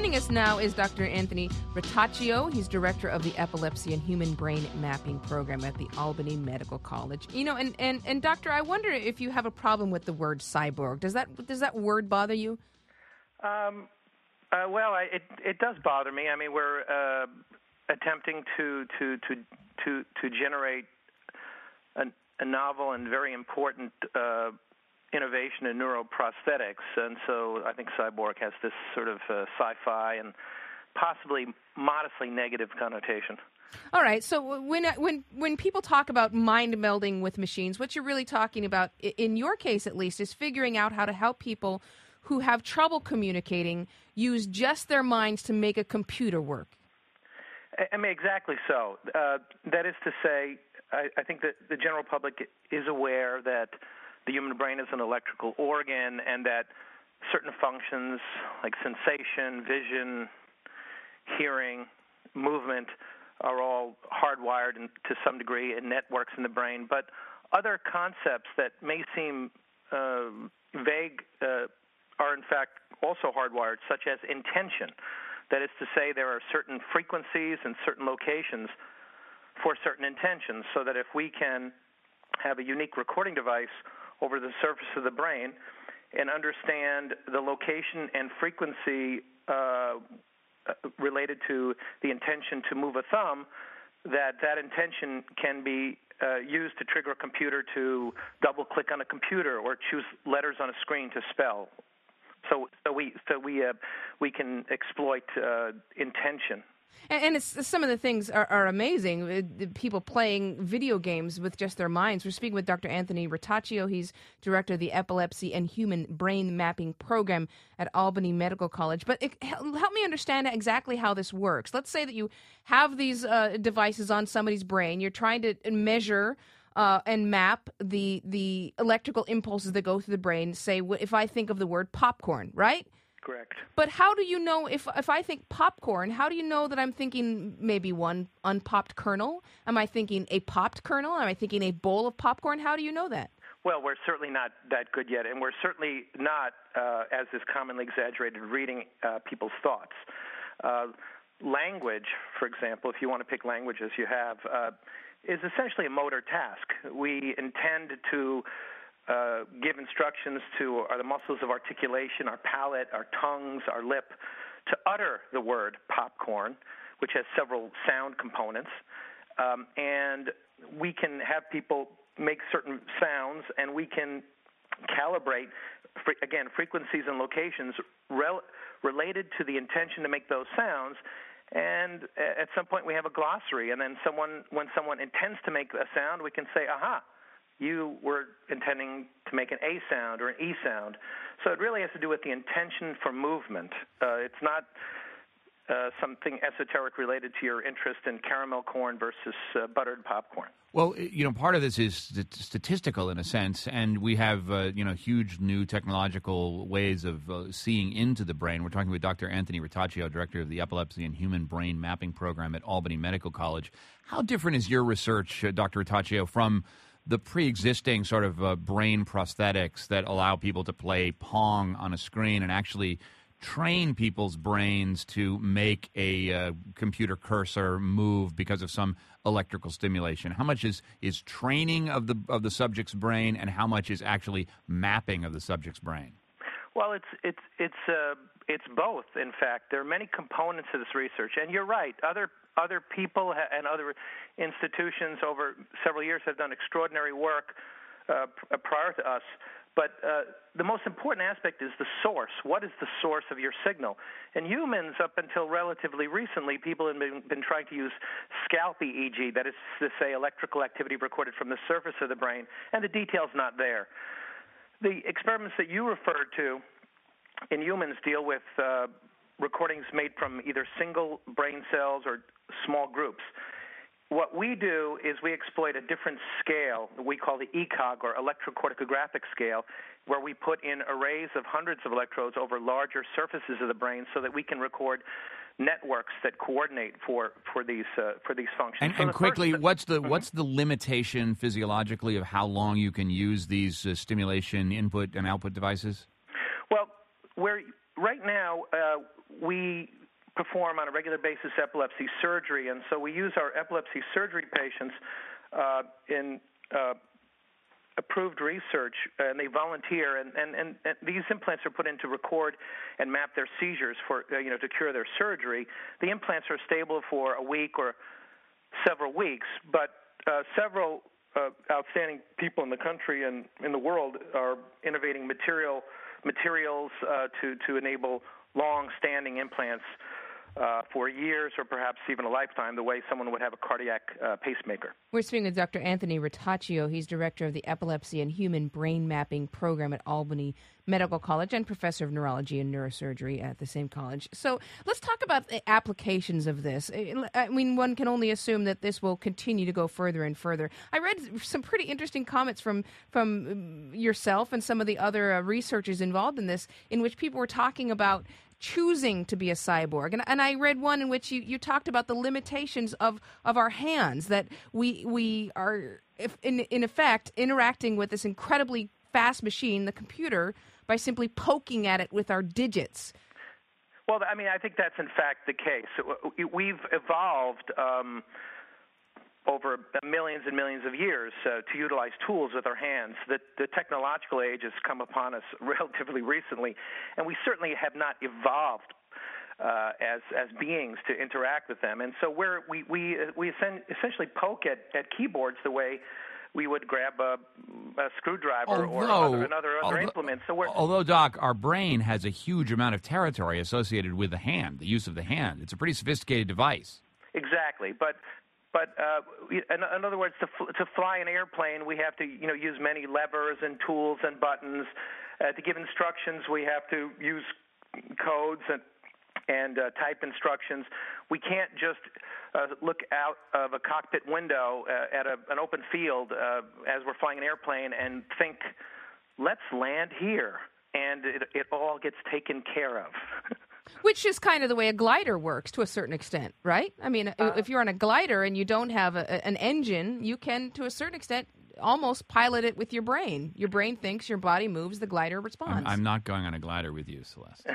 Joining us now is Dr. Anthony Rattaccio. He's director of the Epilepsy and Human Brain Mapping Program at the Albany Medical College. You know, and doctor, I wonder if you have a problem with the word cyborg. Does that word bother you? Well, it does bother me. I mean, we're attempting to generate a novel and very important innovation in neuroprosthetics, and so I think cyborg has this sort of sci-fi and possibly modestly negative connotation. All right. So when people talk about mind melding with machines, what you're really talking about, in your case at least, is figuring out how to help people who have trouble communicating use just their minds to make a computer work. I mean, exactly so. That is to say, I think that the general public is aware that the human brain is an electrical organ and that certain functions like sensation, vision, hearing, movement are all hardwired to some degree in networks in the brain. But other concepts that may seem vague are in fact also hardwired, such as intention. That is to say, there are certain frequencies and certain locations for certain intentions, so that if we can have a unique recording device over the surface of the brain and understand the location and frequency related to the intention to move a thumb, that intention can be used to trigger a computer to double-click on a computer or choose letters on a screen to spell. So we can exploit intention. And some of the things are amazing. People playing video games with just their minds. We're speaking with Dr. Anthony Rattaccio. He's director of the Epilepsy and Human Brain Mapping Program at Albany Medical College. But help me understand exactly how this works. Let's say that you have these devices on somebody's brain. You're trying to measure and map the electrical impulses that go through the brain. Say, if I think of the word popcorn, right? Correct. But how do you know, if I think popcorn, how do you know that I'm thinking maybe one unpopped kernel? Am I thinking a popped kernel? Am I thinking a bowl of popcorn? How do you know that? Well, we're certainly not that good yet, and we're certainly not, as is commonly exaggerated, reading people's thoughts. Language, for example, if you want to pick languages you have, is essentially a motor task. We intend to give instructions to the muscles of articulation, our palate, our tongues, our lip, to utter the word popcorn, which has several sound components. And we can have people make certain sounds, and we can calibrate, again, frequencies and locations related to the intention to make those sounds. And at some point we have a glossary, and then when someone intends to make a sound, we can say, aha, you were intending to make an A sound or an E sound. So it really has to do with the intention for movement. It's not something esoteric related to your interest in caramel corn versus buttered popcorn. Well, you know, part of this is statistical in a sense, and we have, huge new technological ways of seeing into the brain. We're talking with Dr. Anthony Rattaccio, director of the Epilepsy and Human Brain Mapping Program at Albany Medical College. How different is your research, Dr. Rattaccio, from the pre-existing sort of brain prosthetics that allow people to play Pong on a screen and actually train people's brains to make a computer cursor move because of some electrical stimulation? How much is training of the subject's brain, and how much is actually mapping of the subject's brain? Well, it's both. In fact, there are many components to this research, and you're right. Other people and other institutions over several years have done extraordinary work prior to us. But the most important aspect is the source. What is the source of your signal? In humans, up until relatively recently, people have been trying to use scalp EEG, that is to say electrical activity recorded from the surface of the brain, and the detail's not there. The experiments that you referred to in humans deal with recordings made from either single brain cells or small groups. What we do is we exploit a different scale that we call the ECOG, or electrocorticographic scale, where we put in arrays of hundreds of electrodes over larger surfaces of the brain so that we can record networks that coordinate for these functions. And quickly, what's the limitation physiologically of how long you can use these stimulation input and output devices? Well, where right now, we perform on a regular basis epilepsy surgery, and so we use our epilepsy surgery patients in approved research, and they volunteer, and these implants are put in to record and map their seizures for to cure their surgery. The implants are stable for a week or several weeks, but several outstanding people in the country and in the world are innovating materials to enable long-standing implants for years or perhaps even a lifetime, the way someone would have a cardiac pacemaker. We're speaking with Dr. Anthony Rotaccio. He's director of the Epilepsy and Human Brain Mapping Program at Albany Medical College and professor of neurology and neurosurgery at the same college. So let's talk about the applications of this. I mean, one can only assume that this will continue to go further and further. I read some pretty interesting comments from yourself and some of the other researchers involved in this, in which people were talking about choosing to be a cyborg. And I read one in which you talked about the limitations of our hands, that we are, in effect, interacting with this incredibly fast machine, the computer, by simply poking at it with our digits. Well, I mean, I think that's in fact the case. We've evolved over millions and millions of years to utilize tools with our hands. The technological age has come upon us relatively recently, and we certainly have not evolved as beings to interact with them. And so we essentially poke at keyboards the way we would grab a screwdriver or other implements. So although, Doc, our brain has a huge amount of territory associated with the hand, the use of the hand. It's a pretty sophisticated device. Exactly, but in other words, to fly an airplane, we have to use many levers and tools and buttons. To give instructions, we have to use codes and type instructions. We can't just look out of a cockpit window at an open field as we're flying an airplane and think, let's land here, and it all gets taken care of. Which is kind of the way a glider works to a certain extent, right? I mean, if you're on a glider and you don't have an engine, you can, to a certain extent, almost pilot it with your brain. Your brain thinks, your body moves, the glider responds. I'm not going on a glider with you, Celeste.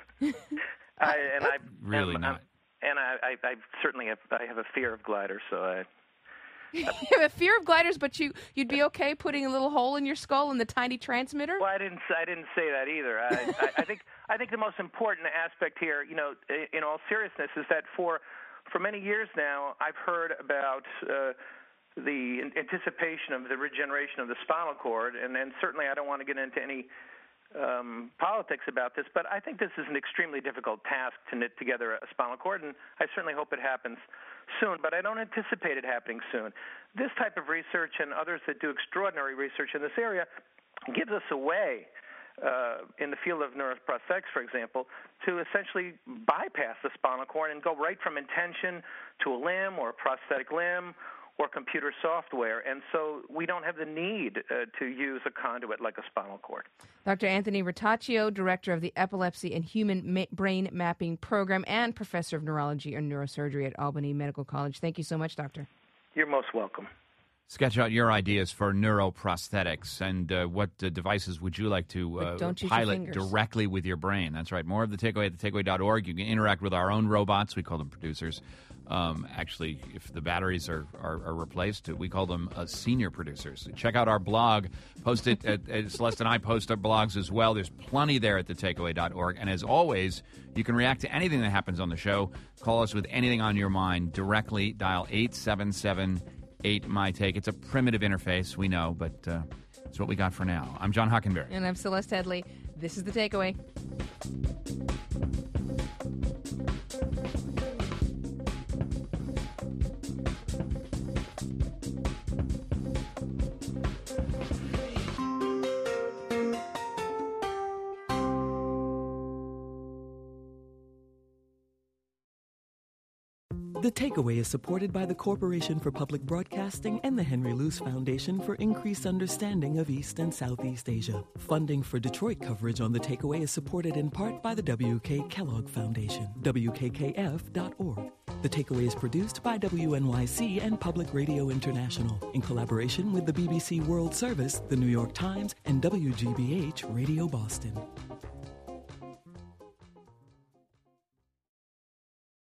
Really not. And I certainly have a fear of gliders, so You have a fear of gliders, but you'd be okay putting a little hole in your skull in the tiny transmitter? Well, I didn't say that either. I think the most important aspect here, in all seriousness, is that for many years now, I've heard about the anticipation of the regeneration of the spinal cord, and certainly I don't want to get into any politics about this, but I think this is an extremely difficult task to knit together a spinal cord, and I certainly hope it happens soon, but I don't anticipate it happening soon. This type of research and others that do extraordinary research in this area gives us a way in the field of neuroprosthetics, for example, to essentially bypass the spinal cord and go right from intention to a limb or a prosthetic limb or computer software, and so we don't have the need to use a conduit like a spinal cord. Dr. Anthony Rotaccio, director of the Epilepsy and Human Brain Mapping Program and professor of neurology and neurosurgery at Albany Medical College. Thank you so much, Doctor. You're most welcome. Sketch out your ideas for neuroprosthetics, and what devices would you like to pilot directly with your brain? That's right. More of The Takeaway at thetakeaway.org. You can interact with our own robots. We call them producers. Actually, if the batteries are replaced, we call them senior producers. Check out our blog. Post it. Celeste and I post our blogs as well. There's plenty there at thetakeaway.org. And as always, you can react to anything that happens on the show. Call us with anything on your mind directly. Dial 877-8-MY-TAKE. It's a primitive interface, we know, but it's what we got for now. I'm John Hockenberry. And I'm Celeste Headley. This is The Takeaway. The Takeaway is supported by the Corporation for Public Broadcasting and the Henry Luce Foundation for Increased Understanding of East and Southeast Asia. Funding for Detroit coverage on The Takeaway is supported in part by the W.K. Kellogg Foundation, WKKF.org. The Takeaway is produced by WNYC and Public Radio International in collaboration with the BBC World Service, the New York Times, and WGBH Radio Boston.